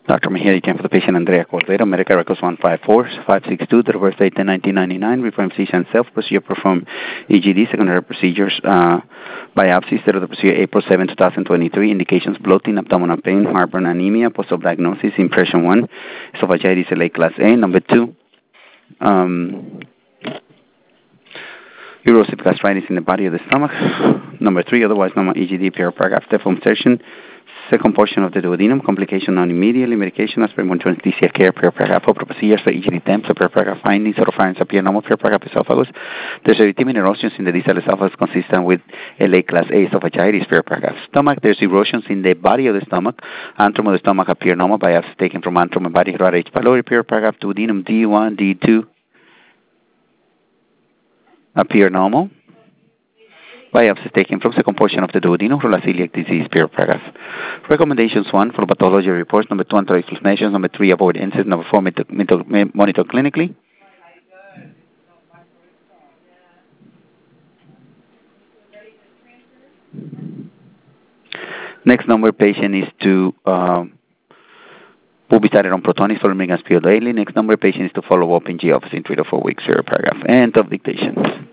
Dr. Mejia, again for the patient Andrea Cordero, medical records 154562, the birth date in 1999, reform C-scan self-procedure performed EGD, secondary procedures, biopsy, state of the procedure April 7, 2023, indications bloating, abdominal pain, heartburn, anemia, post-op diagnosis, impression 1, esophagitis LA class A, number 2, erosive gastritis in the body of the stomach, number 3, otherwise normal EGD, paragraph, deformed section, second portion of the duodenum, complication non immediately, medication, aspirin, anesthesia care, paragraph, upper procedures for EGD temps, paragraph, findings, oropharynx appear normal, paragraph, esophagus. There's erythema erosions in the distal esophagus consistent with LA class A esophagitis, paragraph. Stomach, there's erosions in the body of the stomach, antrum of the stomach appear normal, biopsy taken from antrum and body H. pylori, paragraph, duodenum D1, D2 appear normal. Biopsy taken from second portion of the duodenum, celiac disease, paragraph. Recommendations 1, follow pathology reports. Number 2, antral explanations. Number 3, avoid incest. Number 4, monitor clinically. Next number patient is to will be started on Protonix following as daily. Next number patient is to follow up in G office in 3 to 4 weeks, paragraph. End of dictation.